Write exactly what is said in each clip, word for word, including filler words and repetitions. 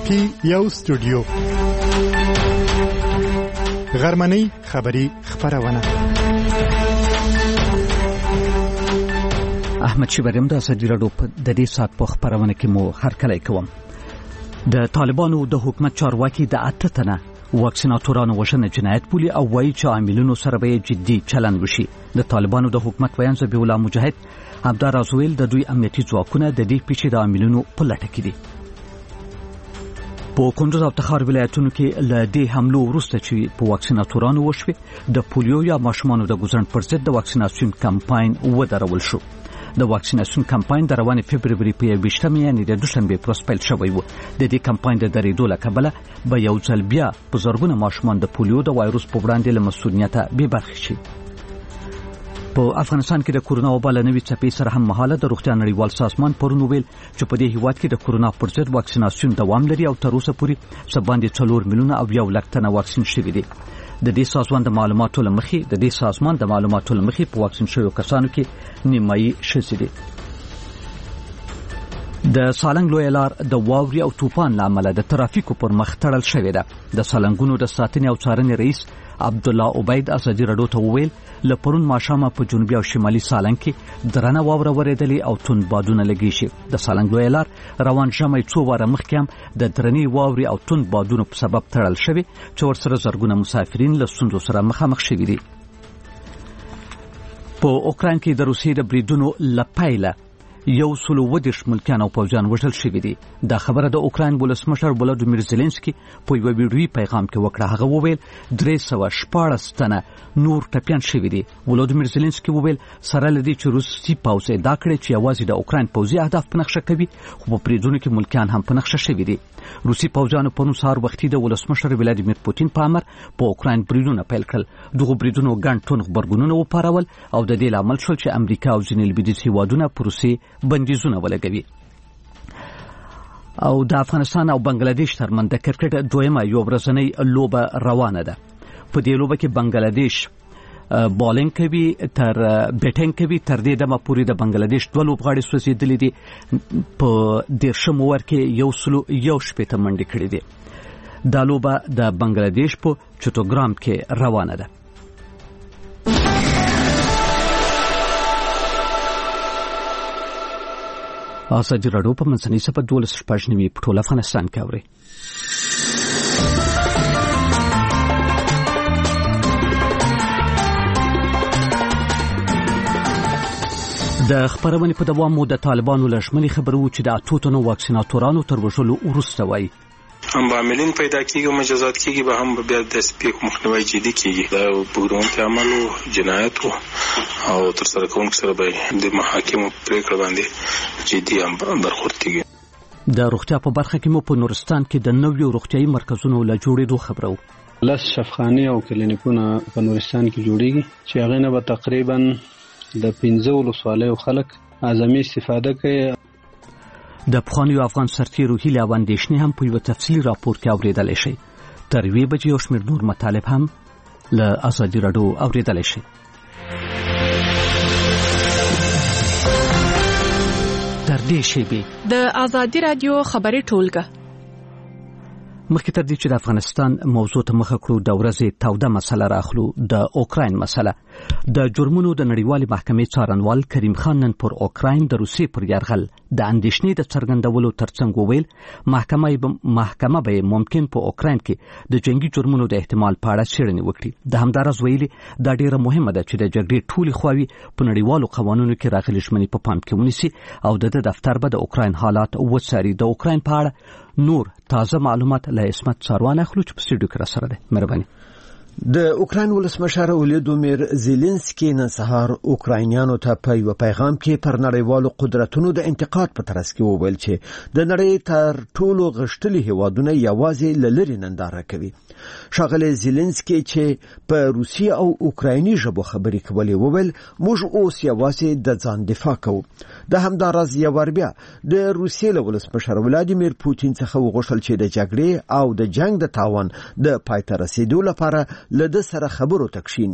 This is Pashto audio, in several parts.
کې یو سټوډیو غرمنۍ خبری خبرونه. احمد شیبریم د ازادي راډیو په د دې سات په خبرونه کې مو هرکلی کوم. د طالبانو د حکومت چارواکي د اته تنه واکسیناتورانو وژنه جنایت بولي او وایي چې عاملونو سره به جدي چلند وشي. د طالبانو د حکومت ویان ذبیح الله مجاهد همداراز ویل د دوی امنیتي ځواکونه د دې پیښې د عاملونو په لټه کې دي. په کندوز او تخار ولایتونو کې له دې حملو وروسته چې په واکسیناتورانو وشوي د پولیو یا ماشومانو د ګوزن پر ضد د واکسیناسیون کمپاین ودرول شو. د واکسیناسیون کمپاین د روانې فبروري په یوویشتمه یعنې د دوشنبې پر ورځ پیل شوی و. د دې کمپاین د درېدو له کبله به یو ځل بیا په زرګونه ماشومان د پولیو د وایروس په وړاندې له مسؤلیته بې برخې شي. په افغانستان کې د کورونا وبا له نوې څپې سره هم مهاله د روغتیا نړیوال سازمان پرون ویل چې په دې هیواد کې د کورونا پر ضد واکسیناسیون دوام لري او تر اوسه پورې څه باندې څلور میلیونه او یو لک تنه واکسین شوي دي. د دې سازمان د معلوماتو له مخې د دې سازمان د معلوماتو له مخې په واکسین شویو کسانو کې نیمایي ښځې دي. د سالنګ لویه لار د واورې او طوفان له امله د ترافیکو پر مخ تړل شوې ده. د سالنګونو د ساتنې او څارنې رئیس عبدالله عبید ازادي راډیو ته وویل له پرون ماښامه په جنوبي او شمالي سالنګ کې درنه واوره ورېدلې او توند بادونه لګېږي شي. د سالنګ لویه لار روان ژمی څو واره مخکې هم د درنې واورې او توند بادونو په سبب تړل شوی چې ورسره زرګونه مسافرین له ستونزو سره مخامخ شوي دي. په اوکراین کې د روسیې د بریدونو له پیله یو سلو ودېرش ملکیان او پوځیان وژل شوي دي. دا خبره د اوکراین ولسمشر ولادیمیر زيلنسکي په یو ویډیویي پیغام کې وکړه. هغه وویل درې سوه شپاړس تنه نور ټپیان شوي دي. ولادیمیر زيلنسکي وویل سره له دې چې روسي پوځ ادعا کړې چې یوازې د اوکراین پوځي اهداف په نقشه کوي خو په بریدونو کې ملکیان هم په نقشه شوي دي. روسي پوځیانو پرون سهار وختي د ولسمشر ولادیمیر پوتین په امر په اوکراین بریدونه پیل کړل. دغه بریدونو ګڼ ټون غبرګونونه وپارول او د دې لامل شول چې امریکا او ځینې لویدیځ هیوادونه په روسیې بندیزونه ولګوي. او د افغانستان او بنگلاديش ترمنځ د کرکټ دویمه یو ورځنۍ لوبه روانه ده. په دې لوبه کې بنگلاديش بالینګ کوي تر بیټینګ کوي. تر دې دمه پورې د بنگلاديش دوه لوبغاړي سوځېدلي دي. په دېرشم اوور کې یو سلو یو شپېته منډې کړې دي. دا لوبه د بنگلاديش په چټوګرام کې روانه ده. ازادي راډیو په منځنۍ سپه دولس شپږ نیمې په ټول افغانستان کې اوري. د خبرونې په دوام مو د طالبانو له ژمنې خبرو چې د اتو تنو واکسیناتورانو تر وژلو وروسته وایي هم به عاملین پیدا کیږي او مجازات کیږي به هم بیا د سپیک مخنیوي جدي کیږي. دا پروګرام عمل او جنایت او تر سره کوونکو سره به د محاکمو پریکړه باندې جدي هم برخورد کیږي. د روغتیا په برخه کې مو په نورستان کې د نویو روغتیايي مرکزونو له جوړېدو خبرو. لس شفاخانې او کلینیکونه په نورستان کې جوړیږي چې هغه نه به تقریبا د پنځه ولسوالیو خلک اعظمي استفاده کوي. د پخوانیو افغان سرتیرو هیلې او اندېښنې هم په یو تفصیلي راپور کې اورېدلی شئ. تر یوې بجې یو شمېر نور مطالب هم له ازادي راډیو اورېدلی شئ. تر دې شیبې د ازادي راډیو خبري ټولګه مخکې تر دې چې د افغانستان موضوع ته مخه کړو د ورځې توده مسله راخلو د اوکراین مسله. د جرمونو د نړیوالې محکمې څارنوال کریم خان نن پر اوکراین د روسیې پر یرغل د اندېښنې د څرګندولو ترڅنګ وویل محکمه محکمه به ممکن په اوکراین کې د جنگي جرمونو د احتمال په اړه څېړنې وکړي. د همداراز ویلي دا ډیره مهمه ده چې د جګړې ټولې خواوې په نړیوالو قوانینو کې راغلي ژمنې په پام کې ونیسي او د دفتر به د اوکراین حالات وڅاري. د اوکراین په اړه نور تازه معلومات له اسمت څاروان اخلو چې په سټوډیو کې را سره ده. مهرباني. د اوکراین ولسمشر ولادیمیر زيلنسکي نن سهار اوکراینیانو ته په یو پیغام کې پر نړیوالو قدرتونو د انتقاد په ترڅ کې وویل چې د نړۍ تر ټولو غښتلي هیوادونه یوازې له لرې ننداره کوي. ښاغلی زيلنسکي چې په روسي او اوکرایني ژبو خبرې کولې وویل موږ اوس یوازې د ځان دفاع کوو. د همداراز یو ور بیا د روسیې له ولسمشر ولادیمیر پوتین څخه وغوښتل چې د جګړې او د جنگ د تاوان د پای ته رسیدو لپاره له د سره خبرو تکشینی.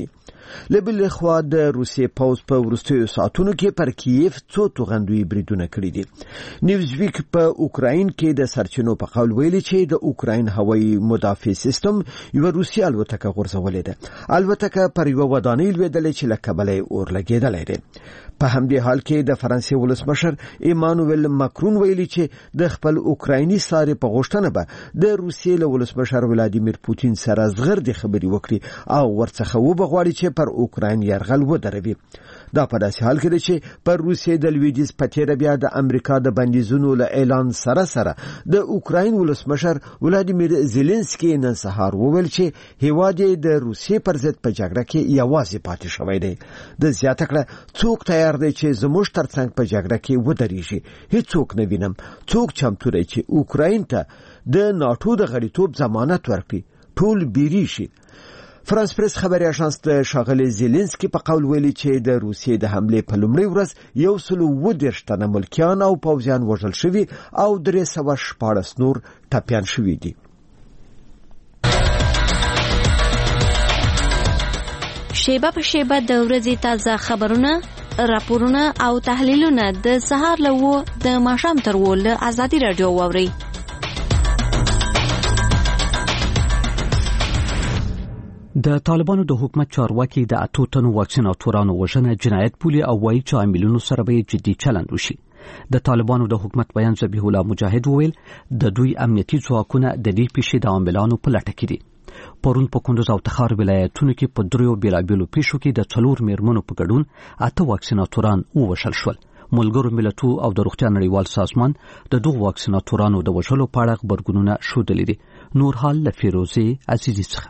لبل خوا د روسي پوز په ورستیو ساعتونو کې پر کیف څو توغندوی بریدونه کړی دي. نیوزویک په اوکراین کې د سرچینو په قول ویلي چې د اوکراین هوایي مدافع سیستم یو روسي الوتکه غورځولې ده. الوتکه پر یو ودانۍ لویدلې چې له کبله اور لګېدلې ده. په همدې حال کې د فرانسې ولسمشر ایمانوئل ماکرون ویلي چې د خپل اوکرایني ساري په غوښتنه به د روسیې له ولسمشر ولادیمیر پوتین سره زغردي خبري وکړي او ورڅخه وبغواړي چې پر اوکراین يرغل ودروي. دا په داسې حال کې چې پر روسیې د لویدیز پټیره بیا د امریکا د بندیزونو له اعلان سره سره د اوکراین ولسمشر ولادیمیر زيلنسکي نن سهار وویل چې هیواد د روسیې پر ضد په جګړه کې یوازې پاتې شوی دی. د زیاته کړه څوک تیار دی چې زموږ ترڅنګ په جګړه کې ودرېږي. هیڅوک نه وینم څوک چمتو دی چې اوکراین ته د ناتو د غړیتوب ضمانت ورکړي. ټول بیری شي. فرانس پریس خبري اژانس د شاغلي زيلنسکي په قول ویلي چې د روسیې د حمله په لومړۍ ورځ یو سل و دېرش تنه ملکیان او پوځیان وژل شوي او درې سوه شپاړس نور ټپيان شوي دي. شیبه په شیبه د ورځې تازه خبرونه، راپورونه او تحلیلونه د سهار له و د ماښام تر و له ازادي رادیو واوري. د طالبانو د حکومت چارواکي د اتو تنو واکسیناتورانو وژنه جنایت بولي او وایي چې عاملونو سره به جدي چلند وشي. د طالبانو د حکومت بیان ذبیح الله مجاهد وویل د دوی امنیتي ځواکونه د دې پیښې د عاملانو په لټه کې دي. پرون په کندوز او تخار ولایتونو کې په دریو بیلابیلو پیښو کې د څلور میرمنو په ګډون اته واکسیناتوران ووژل شول. ملګرو ملتونو او د روغتیا نړیوال سازمان د دوه واکسیناتورانو د وژلو په اړه خبرګونونه ښودلي دي. نور حال له فیروزي عزیزي څخه.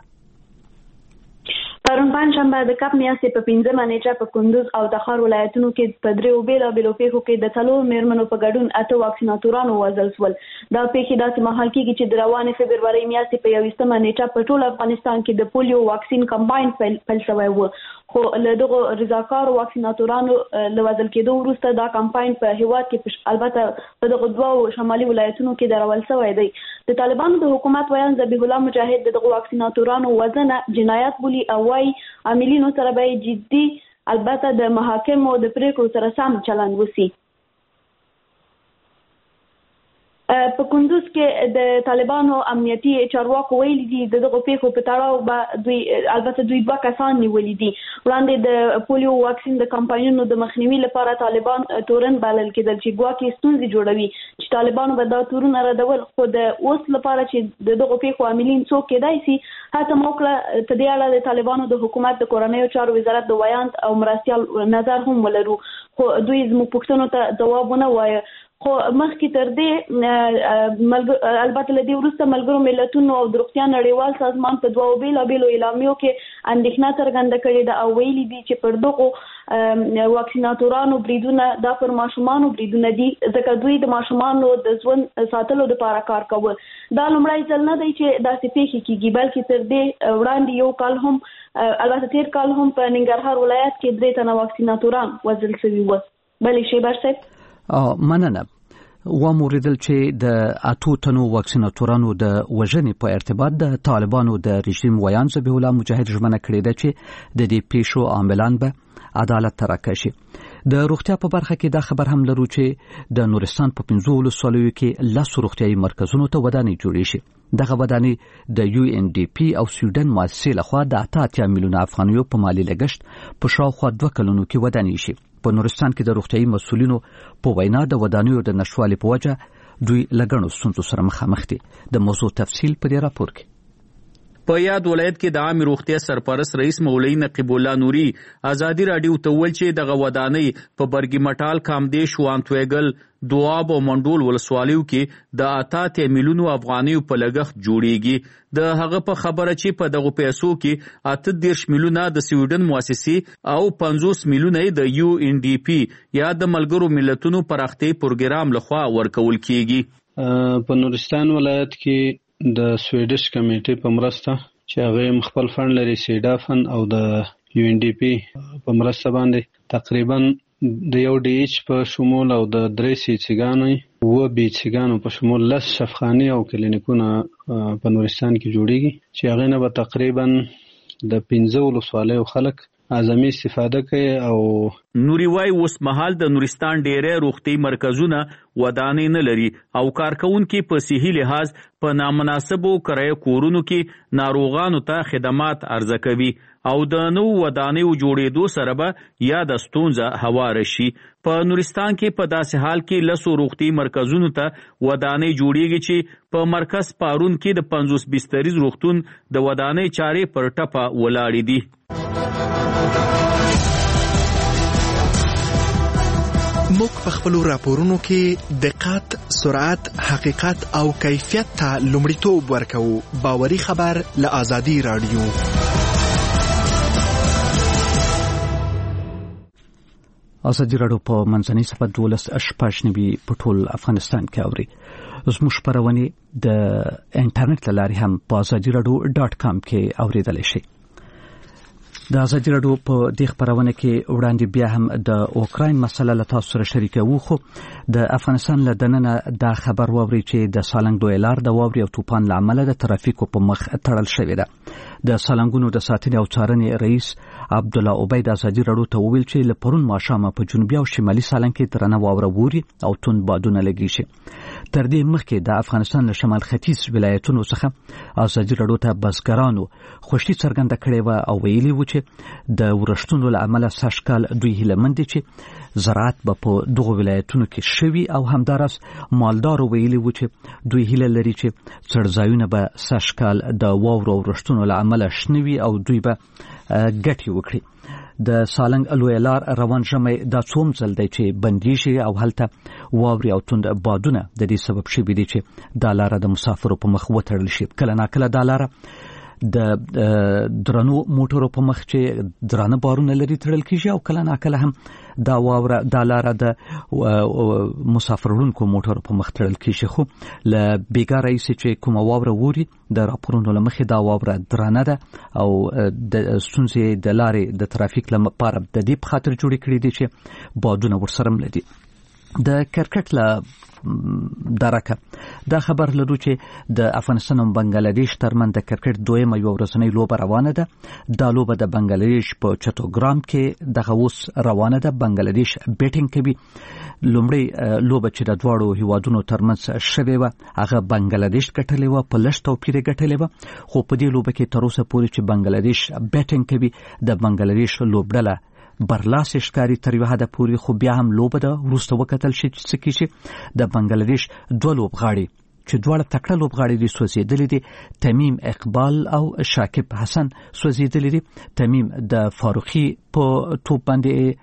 پرون پنځشنبه د کپ میاشتې په پنځمه نیټه په کندوز او تخار ولایتونو کې په دریو بیلابیلو پیښو کې د څلور میرمنو په ګډون اته واکسیناتورانو وژل شول. دا پیښې داسې مهال کېږي چې د روانې فبرورۍ میاشتې په یویشتمه نیټه په ټول افغانستان کې د پولیو واکسین کمپاین پیل شوی و، خو له دغو رضاکارو واکسیناتورانو له وژل کېدو وروسته دا کمپاین په هیواد کې البته په دغو دوو شمالي ولایتونو کې درول شوی دی. د طالبانو د حکومت ویان ذبیح الله مجاهد دغو واکسیناتورانو وژنه جنایت بولي او وايي عاملینو سره به جدي البته د محاکمو د پریکړو سره سم چلند وسی. په کندوز کې د طالبانو امنیتي چارواکو ویلي دي د دغو پیښو په تړاو به دوی البته دوی دوه کسان نیولي دي. وړاندې د پولیو واکسین د کمپاینونو د مخنیوي لپاره طالبان تورن بلل کېدل چې ګواکې ستونزې جوړوي چې طالبانو به دا تورونه ردول، خو د اوس لپاره چې د دغو پیښو عاملین څوک کېدای شي هڅه وکړه په دې اړه د طالبانو د حکومت د کورنیو چارو وزارت د ویاند او مرستیال نظر هم ولرو، خو دوی زموږ پوښتنو ته ځواب ونه وایه. خو مخکې تر دې البته له دې وروسته ملګرو ملتونو او د روغتیا نړیوال سازمان په دوو بیلابیلو اعلامیو کې اندېښنه څرګنده کړې ده او ویلي دي چې پر دغو واکسیناتورانو بریدونه دا پر ماشومانو بریدونه دي ځکه دوی د ماشومانو د ژوند ساتلو لپاره کار کوي. دا لومړی ځل نه دی چې داسې پیښې کېږي، بلکې تر دې وړاندې یو کال هم البته تیر کال هم په ننګرهار ولایت کې درې تنه واکسیناتوران وژل شوي وو. بلې شیبر صاحب مننه. و موریدل چې د اتو تنو واکسیناتورانو د وژنې په ارتباط د طالبانو د رژیم ویان ذبیح الله مجاهد ژمنه کړې ده چې د دې پیښو عاملان به عدالت ته راکشي. د روغتیا په برخه کې دا خبر هم لرو چې د نورستان په پنځو ولسوالیو کې لس روغتیايي مرکزونو ته ودانۍ جوړې شي. دغه ودانۍ د یو ان ډي پی او سویډن مؤسسې لخوا د اته اتیا میلیونه افغانیو په مالي لګښت په شاوخوا دوه کلونو کې ودانۍ شي. په نورستان کې د روغتیايي مسؤلینو په وینا د ودانیو د نشوالي په وجه دوی لګڼو ستونزو سره مخامخ دي. د موضوع تفصیل په دې راپور کې. په یاد ولایت کې د عام روغتیا سرپرست رئیس مولوی نقیب الله نوري ازادي رادیو ته ویل چې دغه ودانۍ په برګی مټال کامدیش وانتویګل دواب او منډول ولسوالیو کې د اته میلیونو افغانیو په لګښت جوړیږي. د هغه په خبره چې په دغه پیسو کې اته دېرش میلیونه د سویډن مؤسسې او پنځوس میلیونه د یو ان ډي پی یا د ملګرو ملتونو پراختیا پروګرام لخوا ورکول کیږي. په نورستان ولایت کې د سویډش کمیټې په مرسته چې هغه خپل فند لري سیډا فند او د یو ان ډي پی په مرسته باندې تقریبا د یو ډي ایچ په شمول او د درې سیچګانو و بي چګانو په شمول لس شفخاني او کلینیکونه په نورستان کې جوړیږي چې هغه نه به تقریبا د پنځه ولسوالیو خلک اعظمي استفاده کوي. او نوري وای اوس مهال د نورستان ډېرې روغتي مرکزونه ودانې نه لري او کارکونکو په صحي لحاظ په نامناسبو کرایه کورونو کې ناروغانو ته خدمات عرضه کوي او د نو ودانیو جوړېدو سره به یا د ستونزه هواره شي. په نورستان کې په داسې حال کې لسو روغتي مرکزونو ته ودانې جوړېږي چې په مرکز پارون کې د پنځوس بستریز روغتون د ودانې چارې پر ټپه ولاړې دي. موږ په خپلو راپورونو کې دقت، سرعت، حقیقت او کیفیت ته لومړیتوب ورکوو. باوري خبر له آزادي رادیو. آزادي رادیو په منځنۍ صفحه دولس شپږ نوي په ټول افغانستان کې اوري. زموږ خپرونې د انټرنیټ له لارې هم په آزادي رادیو ډاټ کام کې اوریدلی شئ. د آزادي رادیو په دې خپرونه کې وړاندې بیا هم د اوکراین مسله له تاسو سره شریکوو. خو د افغانستان له دننه دا خبر واوري چې د سالنګ دوی لار د واوري او طوفان له امله د ترافیکو په مخ تړل شوې ده. د سالنګونو د ساتنې او څارنې رئیس عبدالله عبید آزادي رادیو ته وویل چې له پرون ماښامه په جنوبي او شمالي سالنګ کې درنه واوره ووري او توند بادونه لګي شي. تر دې مخکې د افغانستان له شمال ختیځ ولایتونو څخه آزادي رادیو ته بزګرانو خوشي څرګنده کړې و او ویلي و چې د ورښتونو له امله سږکال دوی هیلهمند دي چې زراعت به په دغو ولایتونو کې شوي او همداراز مالدارو ویلي و چې دوی هیله لري چې څړځایونه به سږکال د واورو او ورښتونو له امله شنه وي او دوی به ګټې وکړي. د سالنګ لوی لار روان ژمی دا څوم ځل دی چې بندیږي او هلته واوري او توند بادونه د دې سبب شوي دي چې دا لاره د مسافرو په مخ وتړل شي. کله ناکله دا لاره د درنو موټرو په مخ چې درانه بارونه لري تړل کیږي او کله ناکله هم دا واوره دا لاره د مسافرونکو موټرو په مخ تړل کیږي. خو ل بیګا رئیس چې کومه واوره ووري د راپورونو لمخې دا واوره درانه ده او د ستونزې د لارې د ترافیک لپاره د دې په خاطر جوړې کړې دي چې بادونه ورسره ملدي. د کرکټ له درکه دا خبر لرو چې د افغانستان او بنگلاديش ترمن د کرکټ دویمه یو ورځنۍ لوبه روانه ده. دا لوبه د بنگلاديش په چټوګرام کې دغه اوس روانه ده. بنگلاديش بیټینګ کوي. لومړی لوبه چې د دواړو هیوادونو ترمنځ شوې و هغه بنگلاديش ګټلې و په لږ توپیر ګټلې و. خو په دې لوبه کې تر اوسه پورې چې بنگلاديش بیټینګ کوي د بنگلاديش لوبډله برلاس ښکاری تر یو حده پورې. خو بیا هم لوبه ده وروسته وکتل شي چې څه کیږي. د بنگلاديش دوه لوبغاړي چې دواړه تکړه لوبغاړي دي سوځېدلي دي. تمیم اقبال او شاکب حسن سوځېدلي دي. تمیم د فاروقي په توپ باندې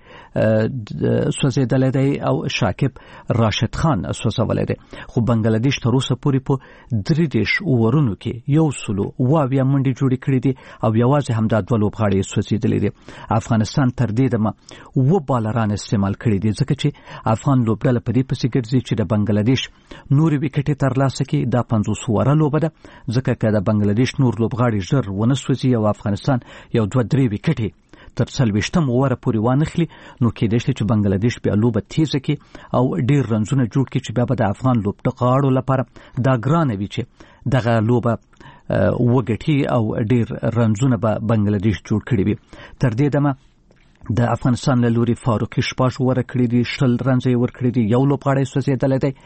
سوځېدلی دی او شاکب راشد خان سوځولی دی. خو بنگلاديش تر اوسه پورې په درې دېرش اوورونو کې یو سلو اوه اویا منډې جوړې کړې دي او یوازې همدا دوه لوبغاړي سوځېدلي دي. افغانستان تر دې دمه اوه بالران استعمال کړي دي ځکه چې افغان لوبډله په دې پسې ګرځي چې د بنگلاديش نورې وکټې ترلاسه کړي. دا پنځوس اووره لوبه ده ځکه که د بنگلاديش نور لوبغاړي ژر ونه سوځي او افغانستان یو دوه درې وکټې تر څلوېښتم اووره پورې وانخلي نو کېدای شي چې بنگلاديش بیا لوبه تیزه کړي او ډېر رنزونه جوړ کړي چې بیا به د افغان لوبغاړو لپاره دا ګرانه وي چې دغه لوبه وګټي او ډېر رنزونه به بنگلاديش جوړ کړي وي. تر دې دمه د افغانستان له لوري فاروقي شپږ اووره کړي دي، شل رنزه یې ورکړي دي، یو لوبغاړی سوځېدلی دی.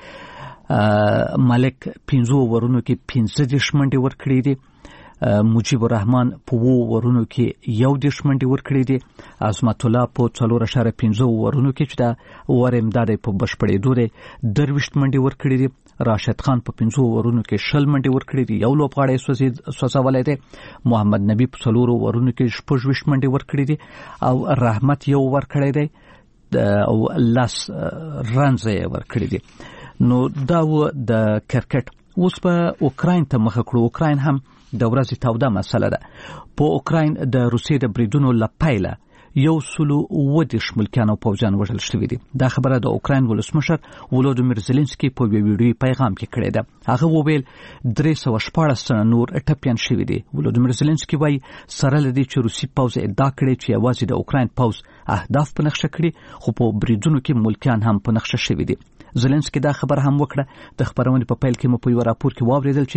ملک پنځو اوورونو کې پنځه دېرش منډې ورکړي دي. مجیب الرحمن په اوو اوورونو کې یو دېرش منډې ورکړي دي. عظمت الله په څلور اعشاریه پنځه اوورونو کې چې دا اوور امداد په بشپړېدو دی درویشت منډې ورکړي دي. راشد خان په پنځو اوورونو کې شل منډې ورکړي دي، یو لوبغاړی سوځولی دی. محمد نبی په څلورو اوورونو کې شپږ ویشت منډې ورکړي دي او رحمت یو ورکړی دی او لس رنزه یې ورکړي دي. نو دا و د کرکټ. اوس په اوکراین ته مخه کړو. اوکراین هم د ورځې توده مسله ده. په اوکراین د روسیې د بریدونو له پیله یو سلو اووه دېرش ملکیان او پوځیان وژل شوي دي. دا خبره د اوکراین ولسمشر ولودیمیر زلنسکي په یو ویډیویي پیغام کې کړې ده. هغه وویل درې سوه شپاړس تنه نور ټپیان شوي دي. ولودیمیر زلنسکي وایي سره له دې چې روسي پوځ ادعا کړې چې یوازې د اوکراین پوځ اهداف په نقشه کړي خو په بریدونو کې ملکیان هم په نقشه شوي دي. زلنسکي دا خبر هم وکړه. د خبرونې په پیل کې مو په یو راپور کې واورېدل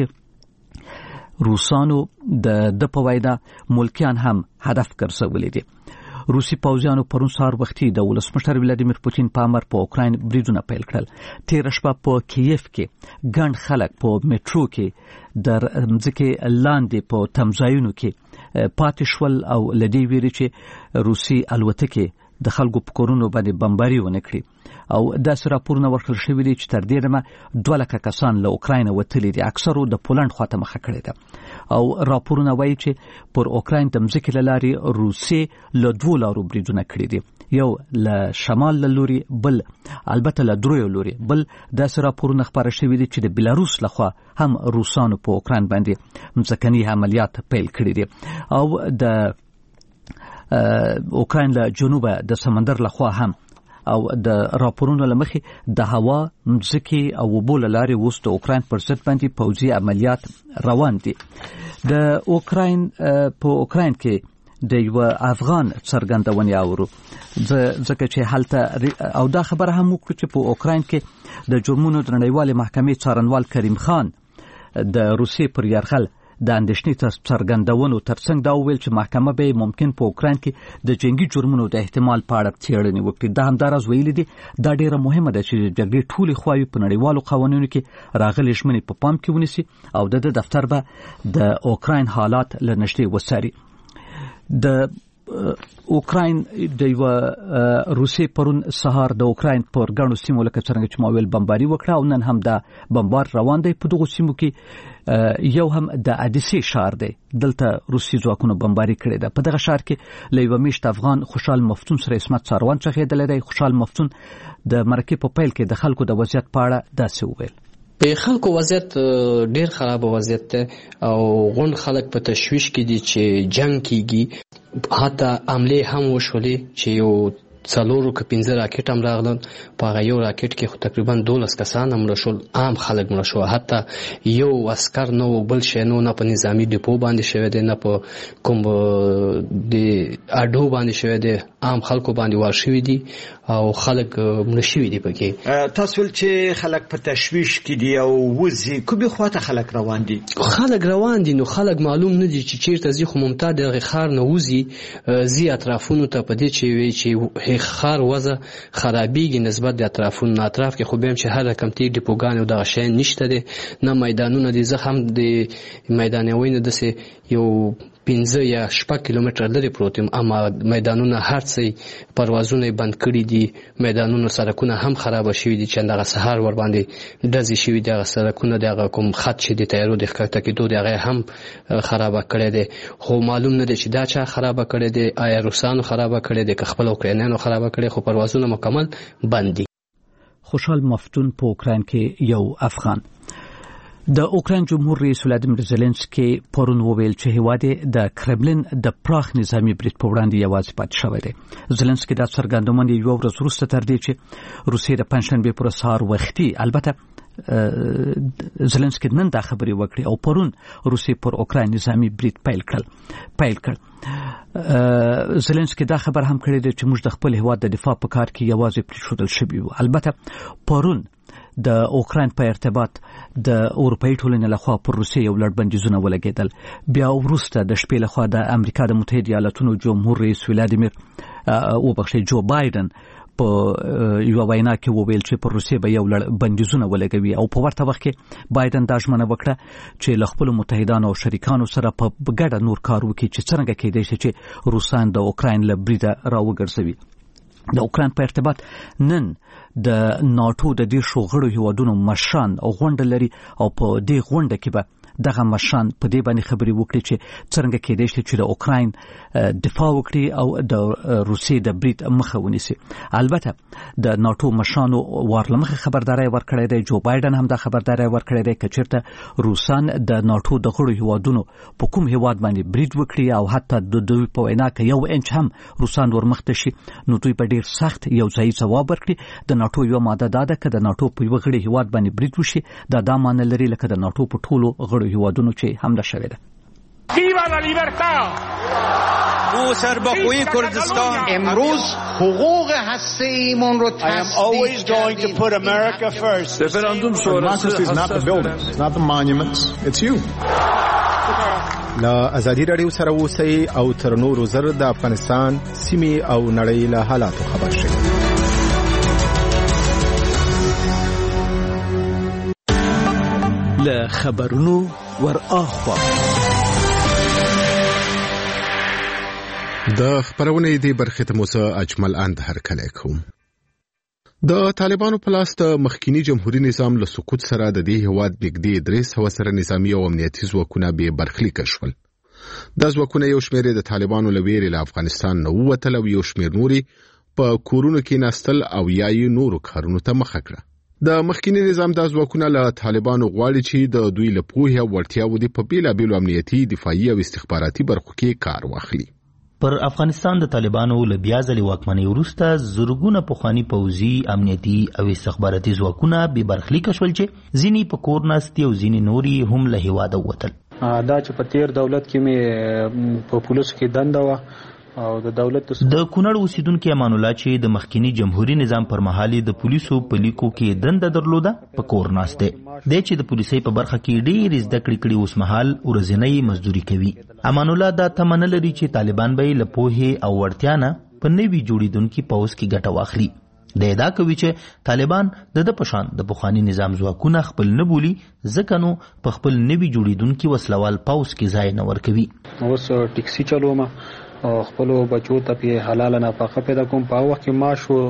چې روسانو د د په وایده ملکیان هم هدف ګرځولي دي. روسي پوځیانو پرون سهار وختي د ولسمشر ولادیمیر پوتین په امر په اوکراین بریدونه پیل کړل. تیر شپه په کیف کې ګڼ خلک په میټرو کې د ځمکې لاندې په تمځایونو کې پاتې شول او لدی ویری چې روسي الوتکې د خلکو په کورونو باندې بمباري ونه کړي او داسې راپورونه ورکړل شوي دي چې تر دې دمه دوه لکه کسان له اوکراین وتلي دي، اکثرو د پولند خواته مخه کړې ده او راپورونه وایي چې پر اوکراین د ځمکې له لارې روسي له دوو لارو بریدونه کړي دي، یو له شمال له لوري، بل البته له دریو لوري، بل داسې راپورونه خپاره شوي دي چې د بلاروس لخوا هم روسانو په اوکراین باندې ځمکني عملیات پیل کړي دي او د اوکراین له جنوبه د سمندر لخوا هم او د راپورونو لمخې د هوا مځکې او اوبو له لارې اوس د اوکراین پر ضد باندې پوځي عملیات روان دي. د اوکراین په اوکراین کې د یو افغان څرګندونې اورو ځکه چې هلته او دا خبره هم وکړو چې په اوکراین کې د جرمونو د نړیوالې محکمې څارنوال کریم خان د روسیې پر یرغل د اندېښنې تر څرګندونو ترڅنګ دا وویل چې محکمه به ممکن په اوکراین کې د جنگي جرمونو د احتمال په اړه څېړنې وکړي. دا همداراز ویلي دي دا ډیره مهمه ده چې جګړې ټولې خواوې په نړیوالو قوانینو کې راغلي ژمنې په پام کې ونیسي او د دفتر به د اوکراین حالات له نږدې وڅاري. د اوکراین د یو روسي پرون سهار د اوکراین پر ګڼو سیمو لکه څنګه چې ما ویل بمباري وکړه او نن هم دا بمبار روان دی په دغو سیمو کې. یو هم د ادیسي ښار دی، دلته روسي ځواکونو بمباري کړې ده. په دغه ښار کې له یوه میاشت افغان خوشحال مفتون سره عصمت څاروان چغېدلی دی. خوشحال مفتون د مرکې په پیل کې د خلکو د وضعیت په اړه داسې وویل: په خلکو وضعیت ډیر خراب وضعیت ده او غون خلک په تشویش کې دي چې جنگ کیږي. حتی عمله هم وشولې چې یو څلورو که پنځه راکټ هم راغلل، په هغه یو راکټ کې خو تقریبا دولس کسان هم مړه شول، عام خلک مړه شو. حتی یو عسکر نه و، بل شی نه، نه په نظامي ډیپو باندې شوی دی، نه په کوم د اډو باندې شوی دی، عام خلکو باندې وار شوي دي او خلک مړه شوي دي پکې. تاسو ول چې خلک په تشویش کې دي او وځي کومې خواته خلک روان دي؟ خلک روان دي نو خلک معلوم نه دي چې چیرته ځي، خو ممتاز دغه ښار نه وځي ځي اطرافونو ته، په دې چې وي چې خار وضع خرابېږي نسبت د اطرافونو اطراف کې. خو بیا هم چې هر رقم تیر ډیپوګانې او دغه شیان نشته دی، نه میدانونه دي. زه هم د میدانوي نه داسې یو پنځه یا شپږ کیلومتره لرې پروت یم، اما میدانونه هر څه پروازونه یې بند کړي دي، میدانونو سړکونه هم خرابه شوي دي چې همدغه سهار ورباندې ډزې شوي دي. هغه سړکونه د هغه کوم خط چې د تیارو د ښکته کېدو د هغه هم خرابه کړی دی، خو معلوم نه دی چې دا چا خرابه کړی دی، آیا روسانو خرابه کړی دی که خپل اوکراینیانو خرابه کړی، خو پروازونه مکمل بند دي. خوشحال مفتون په اوکراین کې یو افغان. د اوکراین جمهور رئیس ولادیمیر زيلنسکي پرون وویل چې هیواد د کرملین د پراخ نظامی برید په وړاندې یوازې پاتې شوی دی. زيلنسکي دا څرګندونه یو ورځ وروسته تر دې چې روسیې د پنځشنبې پر سهار وختي، البته زيلنسکي نن دا خبرې وکړې او پرون روسیې پر اوکراین نظامی برید پیل کړ پیل کړ زيلنسکي دا خبر هم کړی دی چې موږ د خپل هیواد د دفاع په کار کې یوازې پریښودل شوي وو. البته پرون د اوکراین په ارتباط د اروپאי ټولنې لخوا پر روسیې یو لړ بندیزونه ولګېدل. بیا وروسته د شپې لخوا د امریکا د متحده ایالاتونو جمهور رئیس ولادیمیر وبخښئ جو بایدن په یو وینا کې وویل چې پر روسیې به یو لړ بندیزونه ولګوي او په ورته وخت کې بایدن دا ژمنه وکړه چې له خپلو متحدانو او شریکانو سره په ګډه نور کار وکړي چې څرنګه کېدای شي چې روسان د اوکراین له بریده راوګرځوي. د اوکراین په ارتباط نن د ناتو د دې شوغړو هیوادونو مشران او غونډه لري او په دې غونډه کې به دغه مشران په دې باندې خبرې وکړي چې څنګه کېدای شي چې د اوکراین دفاع وکړي او د روسیې د برید مخه ونیسي. البته د ناتو مشرانو ورلمخه خبرداري ورکړې ده. جو بایدن هم دا خبرداري ورکړې ده چې چیرته روسان د ناتو د غړو هیوادونو په کوم هیواد باندې برید وکړي او حتی د دوی په وینا کې یو انچ هم روسان ورمخته شي نو دوی په ډیر سخت یو ځای ځواب ورکړي. د ناتو یو ماده دا ده چې د ناتو په یو غړي هیواد باندې برید وشي دا د معنی لري لکه د ناتو په ټولو غړو هیوادونو چې حمله شوې ده. ویوا لا لیبرتا او سربخوی کردستان امروز حقوق هسته‌ایمون رو I am always going to put America first. Referendum sonrası is not the buildings, not the monuments, it's you. لا ازادي رادیو سره اوسئ او تر نورو زر د افغانستان سیمې او نړۍ له حالاتو خبر شئ. له خبرونو ور اخوا د خبرونه دی برخه ته موسی اجمل اند هر کله کوم. د طالبانو په لاس د مخکینی جمهوریت نظام له سقوط سره د دې هواد بګدي درې سو سره نظامی او امنیتي ځواکونه به برخلیک شول. د ځواکونه یو شمېر د طالبانو لویری له افغانستان نو وتل او یو شمېر نوري په کورونو کې نستل او یای نورو کارونو ته مخ کړه. د مخکینی نظام د ځواکونه له طالبانو غواړي چې د دوی له پوهه ورتیا ودی په بیلا بیلو امنیتي دفاعي او استخباراتي برخو کې کار واخلي. پر افغانستان د طالبانو له بیا ځلې واکمنۍ وروسته زرګونه پخواني پوځي امنیتي او استخباراتي ځواکونه به برخلیک شول چې ځینې په کور ناستي او ځینې نوري هم له هیواده وتل. دا چې په تیر دولت کې مې په پولیسو کې دنده و او د دولت د کونړ اوسیدونکو امان الله چې د مخکینی جمهوریت نظام پر مهال د پولیسو په لیکو کې دنده درلوده په کور ناشته د چې د پولیسي په برخه کې ډېر زده کړې کړي اوس مهال ورځنی مزدوري کوي. امان الله دا تمنه لري چې طالبان به له پوهه او ورتیا نه په نوي جوړیدونکو پوځ کې ګټه واخلي. د ادا کوي چې طالبان د د پشان د بخوانی نظام ځواکونه خپل نه بولی ځکه نو په خپل نوي جوړیدونکو وسلوال پوځ کې ځای نه ورکوي. اوس ټیکسي چلوم او خپل بچو ته په حلال نفقه پیدا کوم په وخت کې معاش او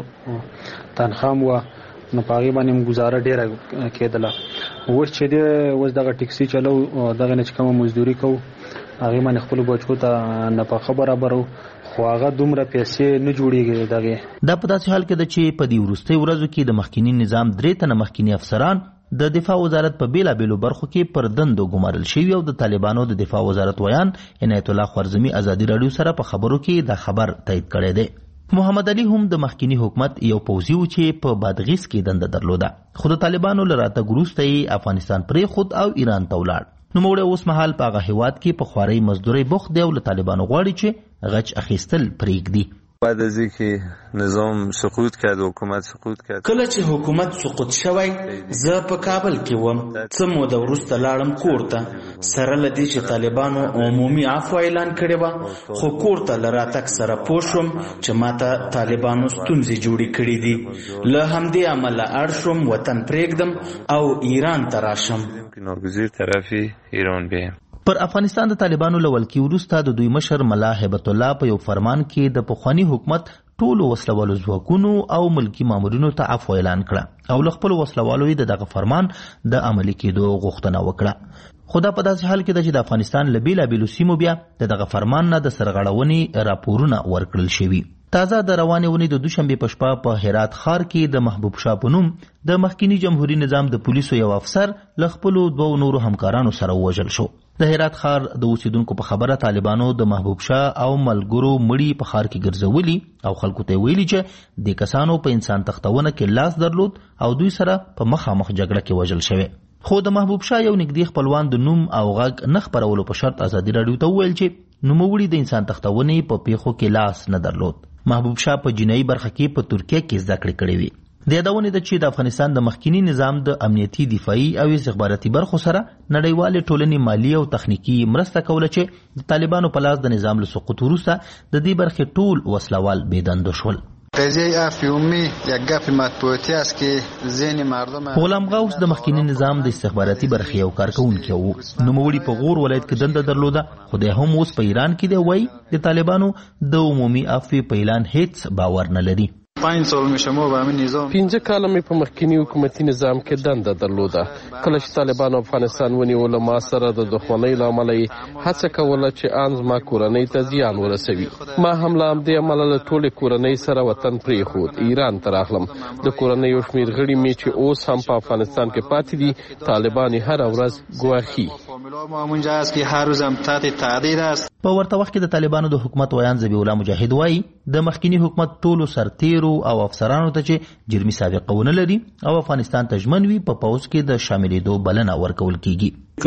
تنخواه و نو پاغي باندې گزاره ډیره کېدله. اوس چې د اوس دغه ټیکسي چلو دغه نه کوم مزدوري کو هغه باندې خپل بچو ته نفقه برابرو خو هغه دومره پیسې نه جوړیږي. دغه دا په داسې حال کې د چې په دې ورستۍ ورځو کې د مخکینی نظام درې تنه مخکینی افسران د دفاع وزارت په بیلا بیلو برخو کې پر دندو ګمارل شوی او د طالبانو د دفاع وزارت ویان عنایت الله خوارزمي ازادي رادیو سره په خبرو کې دا خبر تایید کړی دی. محمد علي هم د مخکینی حکومت یو پوځي و چې په بادغیس کې دنده درلوده خو د طالبانو له راتګ وروسته یې افغانستان پرې خود او ایران ته ولاړ. نو موږ اوس مهال په هغه هیواد کې په خواري مزدوري بوخت دی او له طالبانو غواړي چې غچ اخیستل پرېږدي. بعد از اینکه نظام سقوط کرد و حکومت سقوط کرد کله چې حکومت سقوط شوی زه په کابل کې وم څه موده وروسته لاړم کور ته سره لدی چې طالبانو عمومي عفو اعلان کړی و خو کور ته لراتک سره پوښوم چې ماته طالبانو ستونزې جوړې کړې دي له همدې عمله اړ شوم وطن پرېږدم او ایران ته راشم. ناگزیر طرفی ایران بیم. پر افغانستان د طالبانو لولکی وروسته د دوی مشر ملا هیبت الله په یو فرمان کې د پخوانی حکومت ټولو وسلوالو ځواکونو او ملکی مامورینو ته عفو اعلان کړه او له خپل وسلوالو یې دغه فرمان د عملي کېدو غوښتنه وکړه. خو دا په داسې حال کې ده چې د افغانستان له بېلابېلو سیمو بیا دغه فرمان نه د سرغړونې راپورونه ورکړل شوي. تازه د روانې اونۍ د دوشنبې په شپه په هرات ښار کې د محبوب شاه په نوم د مخکینی جمهوریت نظام د پولیسو یو افسر له خپلو دوو نورو همکارانو سره ووژل شو. د هرات ښار د اوسیدونکو په خبره طالبانو د محبوب شاه او ملګرو مړي په ښار کې ګرځولي او خلکو ته ویلي چې د کسانو په انسان تختونه کې لاس درلود او دوی سره په مخامخ جګړه کې وژل شوی. خو د محبوب شاه یو نږدې خپلوان د نوم او غږ نه خپرولو په شرط ازادي راډیو ته وویل چې نوموړي د انسان تختونې په پیښو کې لاس نه درلود. محبوب شاه په جنایي برخه کې په ترکیه کې زده کړې کړې وي. د یادونې ده چې د افغانستان د مخکینی نظام د امنیتي دفاعي او استخباراتي برخو سره نړیوالې ټولنې مالی او تخنیکی مرسته کوله چې د طالبانو په لاس د نظام له سقوط وروسته د دې برخې ټول وسلوال بېدندو شول. قضیه افیومی یک گپ مطبوعاتی است که ذهن مردم غلام غوث د مخکینی نظام د استخباراتي برخې یو کارکونکی و. نوموړي په غور ولایت کې دنده درلوده خو د هم اوس په ایران کې دی. وایي د طالبانو د عمومي عفو په اعلان هیڅ باور نه لري. پنځه سال میشه ما به همین نظام پنځه کاله مې په مخکینی حکومتي نظام کې دنده درلوده. کله چې طالبان افغانستان ونیول ما سره د دښمنۍ له امله هڅه کوله چې ان زما کورنۍ ته زیان ورسوي. ما هم له همدې امله له ټولې کورنۍ سره وطن پرېښود ایران ته راغلم. د کورنۍ یو شمېر غړي مې چې اوس هم په افغانستان کې پاتې دي طالبان هره ورځ ګواښي. په ورته وخت کې د طالبانو د حکومت ویان ذبیح الله مجاهد وایي د مخکینی حکومت ټولو سرتیرو او افسرانو ته چې جرمي سابقه ونه لري او افغانستان ته ژمن وي په پوځ کې د شاملېدو بلنه ورکول کیږي.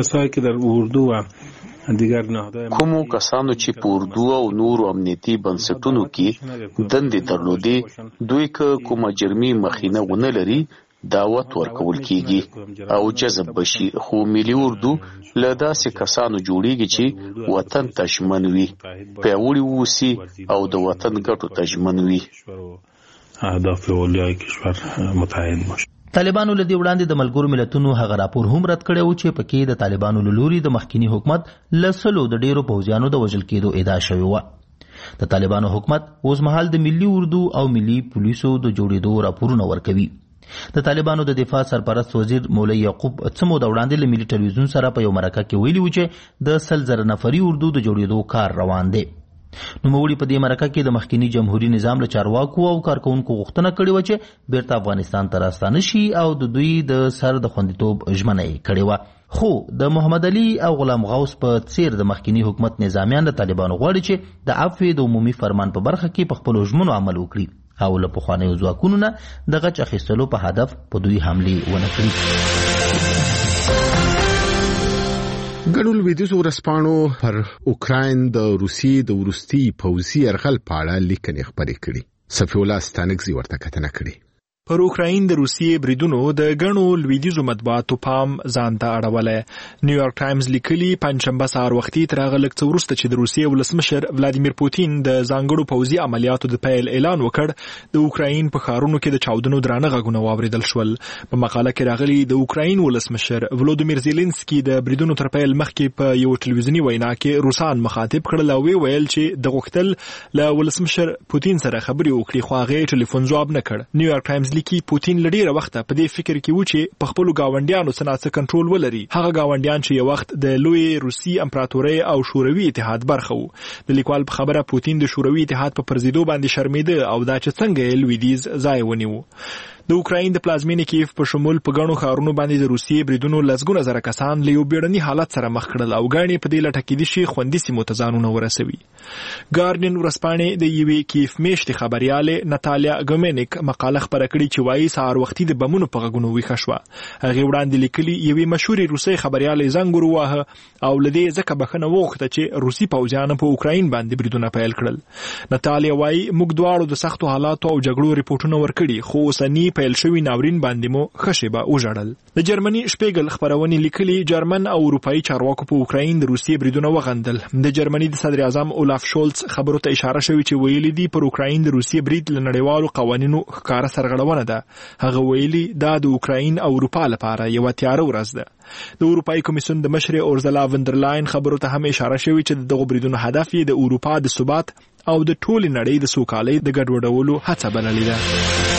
کومو کسانو چې په اردو او نورو امنیتي بنسټونو کې دندې درلودې دوی که کومه جرمي مخینه ونه لري دعوت ورکول کیږي او جذب بشي، خو ملي اردو له داسې کسانو جوړیږي چې وطن ته ژمن وي، پیاوړي واوسي او د وطن ګټو ته ژمن وي. اهداف اولیای کشور متحد باشه. طالبانو له دې وړاندې د ملګرو ملتونو هغه راپور هم رد کړی و چې پکې د طالبانو له لوري د مخکینی حکومت له سلو د ډیرو پوځیانو د وژل کېدو ادعا شوې وه. د طالبانو حکومت اوس مهال د ملي اردو او ملي پولیسو د جوړېدو راپورونه ورکوي. د طالبانو د دفاع سرپرست وزیر مولوي یعقوب څه موده وړاندې له ملي ټلویزیون سره په یو مرکه کې ویلي و چې د سل زره نفري اردو د جوړېدو کار روان دی. نوموړي په دې مرکه کې د مخکینی جمهوریت نظام له چارواکو او کارکونکو غوښتنه کړې و چې بیرته افغانستان ته راستانه شي او د دوی د سر د خوندیتوب ژمنه یې کړې وه. خو د محمد علي او غلام غوث په څیر د مخکینی حکومت نظامیان د طالبانو غواړي چې د عفو د عمومي فرمان په برخه کې په خپلو ژمنو عمل وکړي او له پخوانیو ځواکونو نه د غچ اخیستلو په هدف په دوی حملې ونه کړي. ګڼو لویدیځو ورځپاڼو پر اوکراین د روسیې د وروستي پوځي یرغل په اړه لیکنې خپرې کړي. صفي الله ستانکزي ورته کتنه کړې. پر اوکراین د روسیې بریدونو د ګڼو لویدیځو مطبوعاتو پام ځان ته اړولی. نیویارک ټایمز لیکلي پنجشنبه سهار وختي تر هغه لږ څه وروسته چې د روسیې ولسمشر ولادیمیر پوتین د ځانګړو پوځي عملیاتو د پیل اعلان وکړ، د اوکراین په ښارونو کې د چاودنو درانه غږونه واورېدل شول. په مقاله کې راغلي د اوکراین ولسمشر ولودیمیر زیلنسکي د بریدونو تر پیل مخکې په یو ټلویزیوني وینا کې روسان مخاطب کړل او ویل چې د غوښتل له ولسمشر پوتین سره خبرې وکړي، خو هغه ټلیفون ځواب نه کړ. نیویارک ټایمز لیکي پوتین له ډیره وخته په دې فکر کې و چې په خپلو ګاونډیانو څه ناڅه کنټرول ولري، هغه ګاونډیان چې یو وخت د لوی روسي امپراتورۍ او شوروي اتحاد برخه وو. د لیکوال په خبره پوتین د شوروي اتحاد په پرځېدو باندې شرمېده او دا چې څنګه یې لویدیځ ځای ونیو. د اوکراین د پلازمینې کیف په شمول په ګڼو ښارونو باندې د روسیې بریدونو لسګونه زره کسان له یو بیړني حالت سره مخ کړل او ګڼې په دې لټه کې دي چې خوندي سیمو ته ځانونه ورسوي. ګارډین ورځپاڼې د یوې کیف میشتې خبریالې ناتالیا ګومینیک مقاله خپره کړې چې وایي سهار وختي د بمونو په غږونو ویښه شوه. هغې وړاندې لیکلي یوې مشهورې روسۍ خبریالې زنګ ور وواهه او له دې ځکه بښنه وغوښته چې روسي پوځیانو په اوکراین باندې بریدونه پیل کړل. ناتالیا وایي موږ دواړو د سختو حالاتو او جګړو ریپورټونه ورکړي، خو اوسني پیل شوي ناورین باندې مو ښه شیبه وژړل. د جرمني شپیګل خپرونې لیکلي جرمن او اروپایي چارواکو په اوکراین د روسیې بریدونه وغندل. د جرمني د صدر اعظم اولاف شولز خبرو ته اشاره شوې چې ویلي دي پر اوکراین د روسیې برید له نړیوالو قوانینو ښکاره سرغړونه ده. هغه ویلي دا د اوکراین او اروپا لپاره یوه تیاره ورځ ده. د اروپایي کمیسیون د مشر اورزلا وندرلاین خبرو ته هم اشاره شوې چې دغه بریدونو هدف یې د اروپا د ثبات او د ټولې نړۍ د سوکالۍ د ګډوډولو هڅه بللې ده.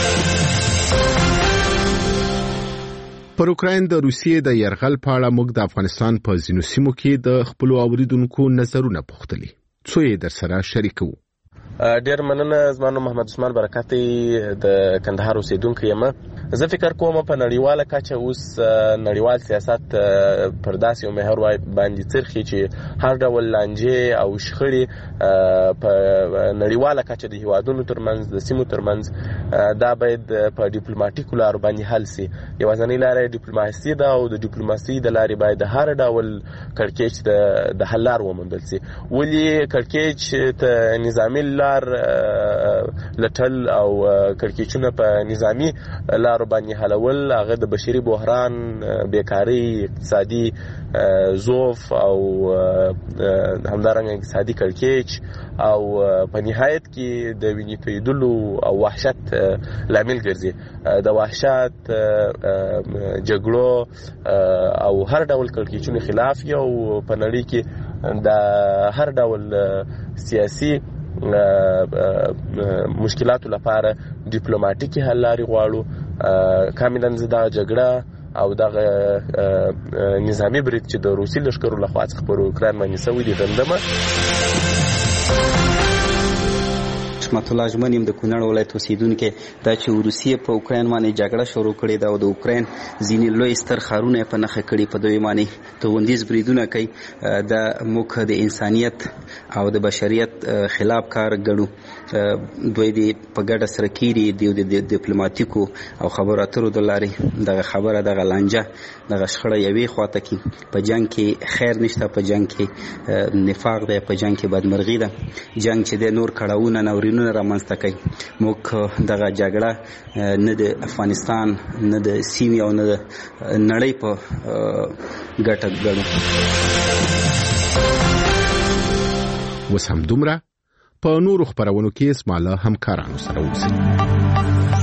پر اوکراین د روسیې د یرغل په اړه موږ د افغانستان په ځینو سیمو کې د خپلو اوریدونکو نظرونه پوښتلي، څو یې درسره شریکوو. ډیر مننه. زما نوم محمد عثمان برکت د کندهار اوسیدونکی یم. زه فکر کوم په نړیواله کچه اوس نړیوال سیاست پر داسې یو محور باندې څرخي چې هر ډول لانجې او شخړې په نړیواله کچه د هیوادونو ترمنځ د سیمو ترمنځ دا باید په ډیپلوماټیکو لارو باندې حل سي. یوازینۍ لاره ډیپلوماسي ده او د ډیپلوماسي د لارې باید د هر ډول کړکېچ د حل لار وموندل سي. ولې کړکېچ ته نظامي لار لټل او کړکېچونه په نظامي لارو باندې حلول هغه د بشري بحران، بیکاري، اقتصادي ضعف او همدارنګه اقتصادي کړکېچ او په نهایت کې د وینې تویدلو او وحشت لامل ګرځي. د وحشت، جګړو او هر ډول کړکېچونو خلاف یو په نړۍ کې د هر ډول سیاسي مشکلاتو لپاره ډیپلوماټیکي حل لارې غواړو. کاملا دا جګړه او دغه نظامی برید چې د روسي لښکرو لخوا څخه پر اوکراین باندې سوی دي دندمه. حشمت الله ژمن یم د کونړ ولایت اوسیدونکی. دا چې روسیې په اوکراین باندې جګړه شروع کړې ده او د اوکراین ځینې لوی ستر ښارونه یې په نښه کړي، په دوی باندې توغندیز بریدونه کوي، دا موږ د انسانیت او د بشریت خلاف کار ګڼو. دوی دې په ګډه سره کېږي د ډیپلوماټیکو او خبرو اترو د لارې دغه خبره دغه لانجه دغه شخړه یوې خواته کړي. په جنګ کې خیر نشته، په جنګ کې نفاق دی، په جنګ کې بدمرغي ده. جنګ چې د نور کړاوونه ناورینونه توپیرونه رامنځته کوي. موږ دغه جګړه نه د افغانستان نه د سیمې او نه د نړۍ په ګټه ګڼو. وس هم دومره په نورو خبرونو کې اسماله همکارانو سره اوسئ.